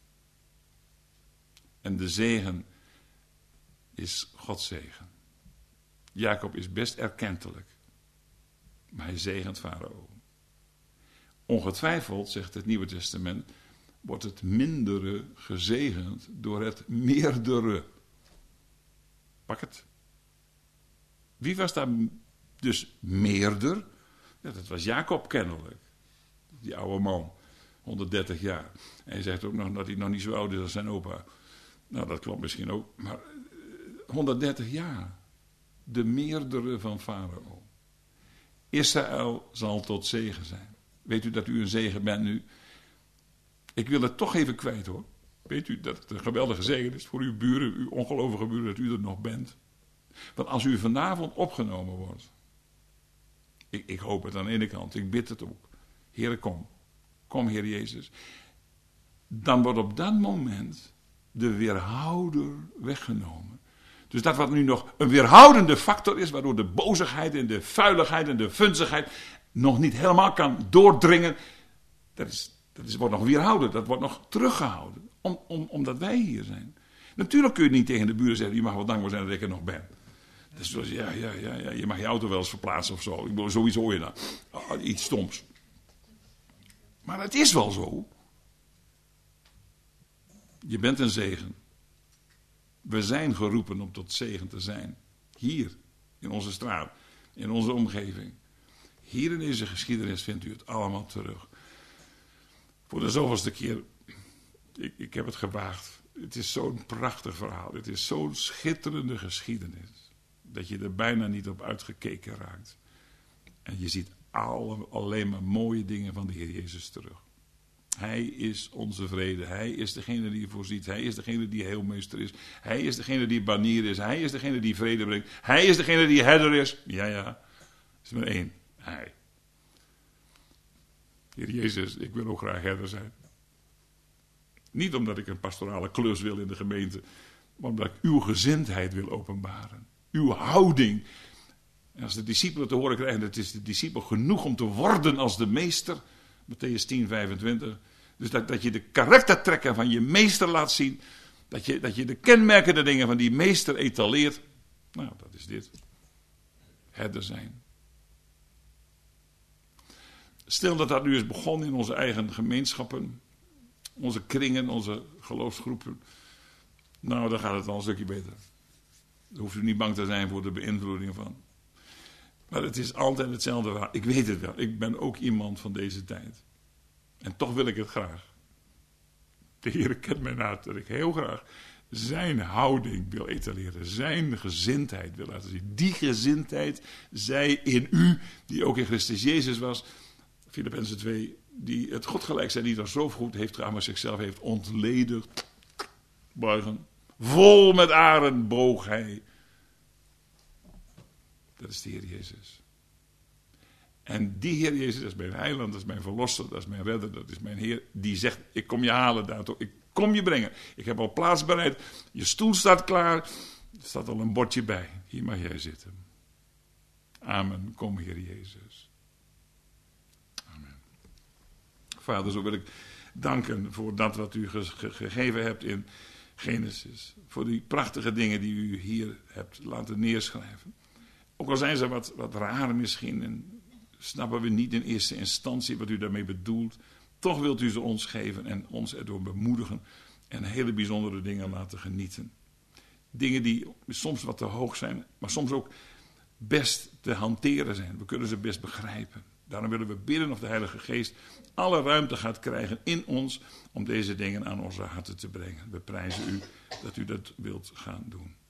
En de zegen is Gods zegen. Jacob is best erkentelijk, maar hij zegent Farao. Ongetwijfeld, zegt het Nieuwe Testament, wordt het mindere gezegend door het meerdere. Pak het. Wie was daar dus meerder? Ja, dat was Jacob kennelijk. Die oude man, 130 jaar. En hij zegt ook nog dat hij nog niet zo oud is als zijn opa. Nou, dat klopt misschien ook. Maar 130 jaar. De meerdere van Farao. Israël zal tot zegen zijn. Weet u dat u een zegen bent nu? Ik wil het toch even kwijt hoor. Weet u dat het een geweldige zegen is voor uw buren, uw ongelovige buren, dat u er nog bent? Want als u vanavond opgenomen wordt. Ik hoop het aan de ene kant, ik bid het ook. Heere, kom. Kom, Heer Jezus. Dan wordt op dat moment de weerhouder weggenomen. Dus dat wat nu nog een weerhoudende factor is, waardoor de bozigheid en de vuiligheid en de vunzigheid nog niet helemaal kan doordringen, dat wordt nog weerhouden, dat wordt nog teruggehouden. Omdat wij hier zijn. Natuurlijk kun je niet tegen de buren zeggen, je mag wel dankbaar zijn dat ik er nog ben. Dus ja, je mag je auto wel eens verplaatsen of zo. Ik bedoel, zoiets hoor je dan. Iets stoms. Maar het is wel zo. Je bent een zegen. We zijn geroepen om tot zegen te zijn. Hier, in onze straat, in onze omgeving. Hier in deze geschiedenis vindt u het allemaal terug. Voor de zoveelste keer, ik heb het gewaagd. Het is zo'n prachtig verhaal. Het is zo'n schitterende geschiedenis. Dat je er bijna niet op uitgekeken raakt. En je ziet alleen maar mooie dingen van de Heer Jezus terug. Hij is onze vrede. Hij is degene die voorziet. Hij is degene die heelmeester is. Hij is degene die banier is. Hij is degene die vrede brengt. Hij is degene die herder is. Ja, er is maar één. Hij. Heer Jezus, ik wil ook graag herder zijn. Niet omdat ik een pastorale klus wil in de gemeente, maar omdat ik uw gezindheid wil openbaren. Uw houding. En als de discipelen te horen krijgen, dat is de discipel genoeg om te worden als de meester. Mattheüs 10:25. Dus dat je de karaktertrekken van je meester laat zien. Dat je de kenmerkende dingen van die meester etaleert. Nou, dat is dit. Herder zijn. Stel dat nu is begonnen in onze eigen gemeenschappen. Onze kringen, onze geloofsgroepen. Nou, dan gaat het al een stukje beter. Dan hoeft u niet bang te zijn voor de beïnvloeding van. Maar het is altijd hetzelfde verhaal. Ik weet het wel. Ik ben ook iemand van deze tijd. En toch wil ik het graag. De Heer kent mijn hart. Dat ik heel graag zijn houding wil etaleren. Zijn gezindheid wil laten zien. Die gezindheid zij in u, die ook in Christus Jezus was. Filippenzen 2, die het God gelijk zijn, die dat zo goed heeft gedaan, maar zichzelf heeft ontledigd. Buigen. Vol met aren boog hij. Dat is de Heer Jezus. En die Heer Jezus, dat is mijn heiland, dat is mijn verlosser, dat is mijn redder, dat is mijn Heer. Die zegt, ik kom je halen daartoe, ik kom je brengen. Ik heb al plaats bereid, je stoel staat klaar, er staat al een bordje bij. Hier mag jij zitten. Amen, kom Heer Jezus. Amen. Vader, zo wil ik danken voor dat wat u gegeven hebt in Genesis. Voor die prachtige dingen die u hier hebt laten neerschrijven. Ook al zijn ze wat raar misschien en snappen we niet in eerste instantie wat u daarmee bedoelt. Toch wilt u ze ons geven en ons erdoor bemoedigen en hele bijzondere dingen laten genieten. Dingen die soms wat te hoog zijn, maar soms ook best te hanteren zijn. We kunnen ze best begrijpen. Daarom willen we bidden of de Heilige Geest alle ruimte gaat krijgen in ons om deze dingen aan onze harten te brengen. We prijzen u dat u dat wilt gaan doen.